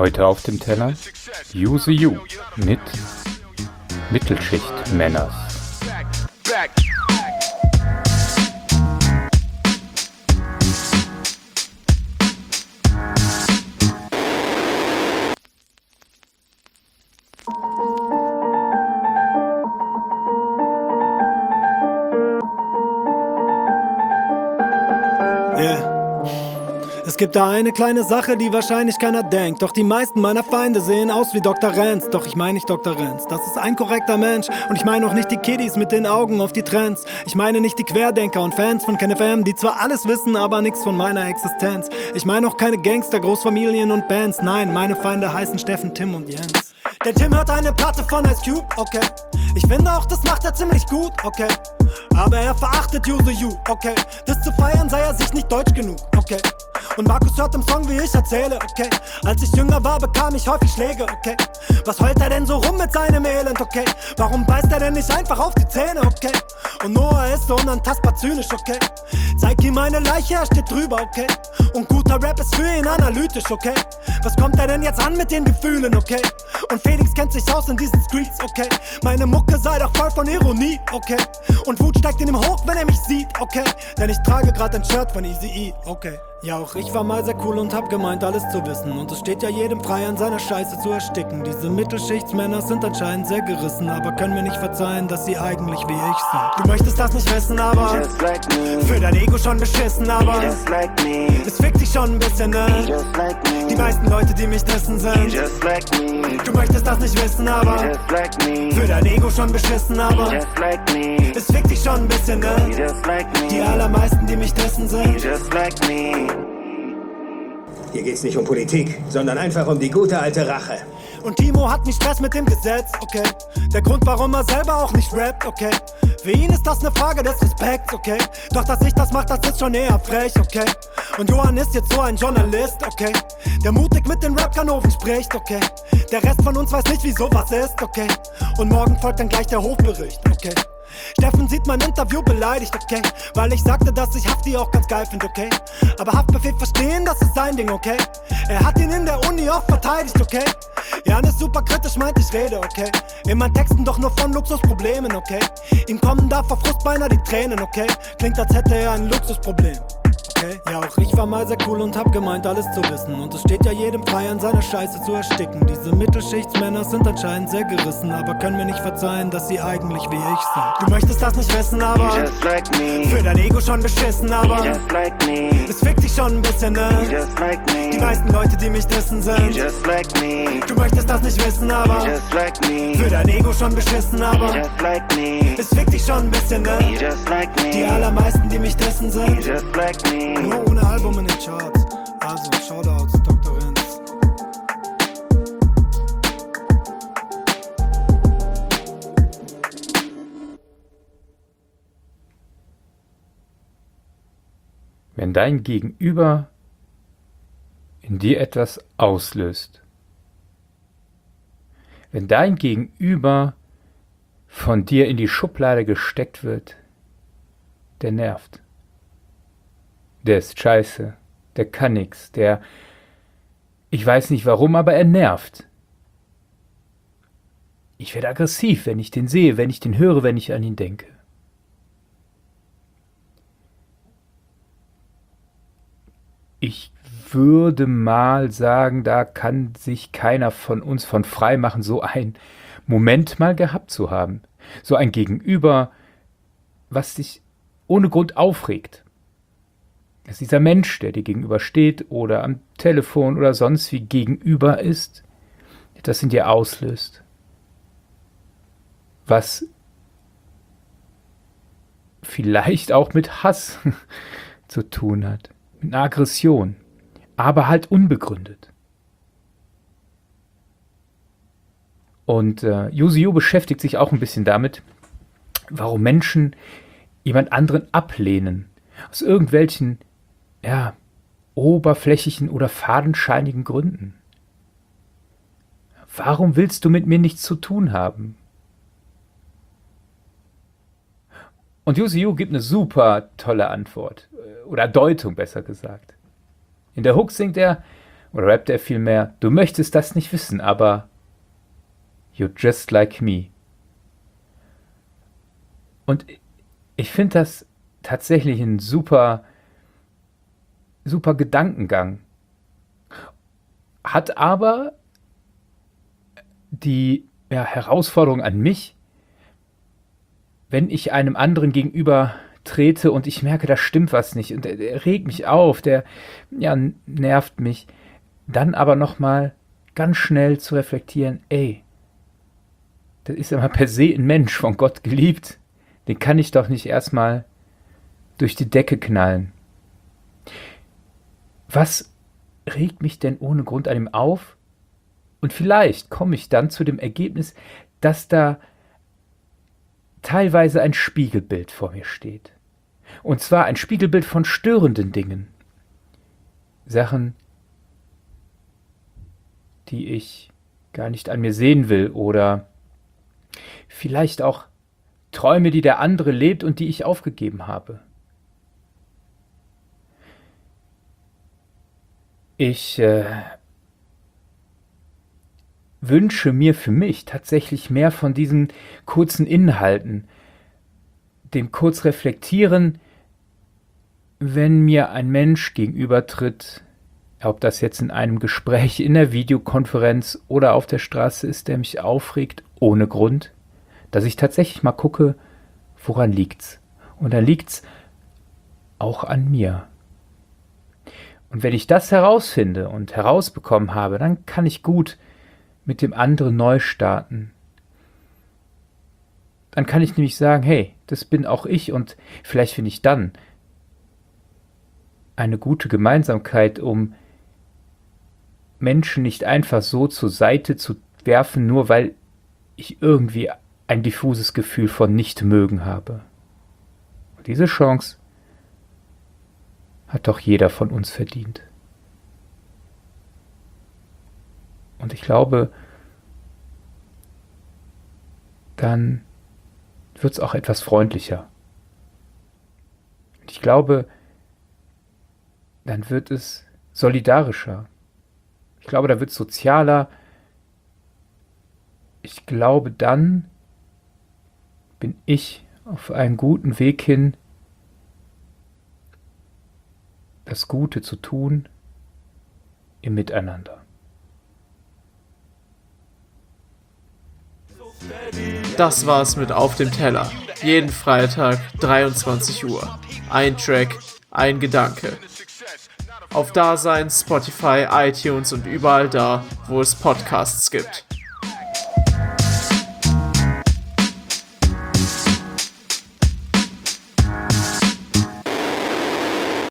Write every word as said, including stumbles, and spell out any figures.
Heute auf dem Teller Use You mit Mittelschicht-Männers. Yeah. Es gibt da eine kleine Sache, die wahrscheinlich keiner denkt. Doch die meisten meiner Feinde sehen aus wie Doktor Renz. Doch ich meine nicht Doktor Renz, das ist ein korrekter Mensch. Und ich meine auch nicht die Kiddies mit den Augen auf die Trends. Ich meine nicht die Querdenker und Fans von KenFM, die zwar alles wissen, aber nichts von meiner Existenz. Ich meine auch keine Gangster, Großfamilien und Bands. Nein, meine Feinde heißen Steffen, Tim und Jens. Der Tim hört eine Platte von Ice Cube, okay. Ich finde auch, das macht er ziemlich gut, okay. Aber er verachtet Use You, okay. Das zu feiern sei er sich nicht deutsch genug, okay. Und Markus hört im Song, wie ich erzähle, okay. Als ich jünger war, bekam ich häufig Schläge, okay. Was heult er denn so rum mit seinem Elend, okay. Warum beißt er denn nicht einfach auf die Zähne, okay. Und Noah ist so unantastbar zynisch, okay. Zeig ihm eine Leiche, er steht drüber, okay. Und guter Rap ist für ihn analytisch, okay. Was kommt er denn jetzt an mit den Gefühlen, okay. Und Felix kennt sich aus in diesen Streets, okay. Meine Mucke sei doch voll von Ironie, okay. Und Wut steigt in ihm hoch, wenn er mich sieht, okay. Denn ich trage grad ein Shirt von Eazy-E, okay. Ja, auch ich war mal sehr cool und hab gemeint, alles zu wissen. Und es steht ja jedem frei, an seiner Scheiße zu ersticken. Diese Mittelschichtsmänner sind anscheinend sehr gerissen, aber können mir nicht verzeihen, dass sie eigentlich wie ich sind. Du möchtest das nicht wissen, aber like für dein Ego schon beschissen, aber like es fickt dich schon ein bisschen, ne? Like die meisten Leute, die mich dissen, sind like du möchtest das nicht wissen, aber like für dein Ego schon beschissen, aber like es fickt dich schon ein bisschen, ne? Like die allermeisten, die mich dissen, sind like Hier geht's nicht um Politik, sondern einfach um die gute alte Rache. Und Timo hat nicht Stress mit dem Gesetz, okay. Der Grund, warum er selber auch nicht rappt, okay. Für ihn ist das eine Frage des Respekts, okay. Doch dass ich das mach, das ist schon eher frech, okay. Und Johann ist jetzt so ein Journalist, okay. Der mutig mit den Rap-Kanoven spricht, okay. Der Rest von uns weiß nicht, wie sowas ist, okay. Und morgen folgt dann gleich der Hofbericht, okay. Steffen sieht mein Interview beleidigt, okay. Weil ich sagte, dass ich Hafti auch ganz geil find, okay. Aber Haftbefehl verstehen, das ist sein Ding, okay. Er hat ihn in der Uni oft verteidigt, okay. Jan ist super kritisch, meint ich rede, okay. In meinen Texten doch nur von Luxusproblemen, okay. Ihm kommen da vor Frust beinahe die Tränen, okay. Klingt, als hätte er ein Luxusproblem. Okay. Ja, auch ich war mal sehr cool und hab gemeint, alles zu wissen. Und es steht ja jedem frei, an seiner Scheiße zu ersticken. Diese Mittelschichtsmänner sind anscheinend sehr gerissen, aber können mir nicht verzeihen, dass sie eigentlich wie ich sind. Du möchtest das nicht wissen, aber like für dein Ego schon beschissen, aber like es fickt dich schon ein bisschen, ne? Like die meisten Leute, die mich dissen, sind like du möchtest das nicht wissen, aber like für dein Ego schon beschissen, aber like es fickt dich schon ein bisschen, ne? Like die allermeisten, die mich dissen, sind like nur ohne Album in den Charts. Also, Shoutouts, Doktor Renz. Wenn dein Gegenüber in dir etwas auslöst, wenn dein Gegenüber von dir in die Schublade gesteckt wird, der nervt. Der ist scheiße, der kann nix, der, ich weiß nicht warum, aber er nervt. Ich werde aggressiv, wenn ich den sehe, wenn ich den höre, wenn ich an ihn denke. Ich würde mal sagen, da kann sich keiner von uns von frei machen, so einen Moment mal gehabt zu haben. So ein Gegenüber, was dich ohne Grund aufregt. Dass dieser Mensch, der dir gegenüber steht oder am Telefon oder sonst wie gegenüber ist, etwas in dir auslöst. Was vielleicht auch mit Hass zu tun hat. Mit einer Aggression. Aber halt unbegründet. Und äh, Use You beschäftigt sich auch ein bisschen damit, warum Menschen jemand anderen ablehnen. Aus irgendwelchen ja, oberflächlichen oder fadenscheinigen Gründen. Warum willst du mit mir nichts zu tun haben? Und Use You gibt eine super tolle Antwort. Oder Deutung, besser gesagt. In der Hook singt er: Oder rappt er vielmehr, du möchtest das nicht wissen, aber you're just like me. Und ich finde das tatsächlich ein super, super Gedankengang. Hat aber die ja, Herausforderung an mich, wenn ich einem anderen gegenüber trete und ich merke, da stimmt was nicht und der, der regt mich auf, der ja, nervt mich, dann aber nochmal ganz schnell zu reflektieren, ey, das ist ja mal per se ein Mensch, von Gott geliebt, den kann ich doch nicht erstmal durch die Decke knallen. Was regt mich denn ohne Grund an ihm auf? Und vielleicht komme ich dann zu dem Ergebnis, dass da teilweise ein Spiegelbild vor mir steht. Und zwar ein Spiegelbild von störenden Dingen. Sachen, die ich gar nicht an mir sehen will oder vielleicht auch Träume, die der andere lebt und die ich aufgegeben habe. Ich äh, wünsche mir für mich tatsächlich mehr von diesen kurzen Inhalten, dem kurz reflektieren, wenn mir ein Mensch gegenübertritt, ob das jetzt in einem Gespräch, in der Videokonferenz oder auf der Straße ist, der mich aufregt, ohne Grund, dass ich tatsächlich mal gucke, woran liegt's? Und dann liegt's auch an mir. Und wenn ich das herausfinde und herausbekommen habe, dann kann ich gut mit dem anderen neu starten. Dann kann ich nämlich sagen, hey, das bin auch ich und vielleicht finde ich dann eine gute Gemeinsamkeit, um Menschen nicht einfach so zur Seite zu werfen, nur weil ich irgendwie ein diffuses Gefühl von Nichtmögen habe. Und diese Chance hat doch jeder von uns verdient. Und ich glaube, dann wird es auch etwas freundlicher. Und ich glaube, dann wird es solidarischer. Ich glaube, da wird es sozialer. Ich glaube, dann bin ich auf einem guten Weg hin, das Gute zu tun im Miteinander. Das war's mit Auf dem Teller. Jeden Freitag, dreiundzwanzig Uhr. Ein Track, ein Gedanke. Auf Dasein, Spotify, iTunes und überall da, wo es Podcasts gibt.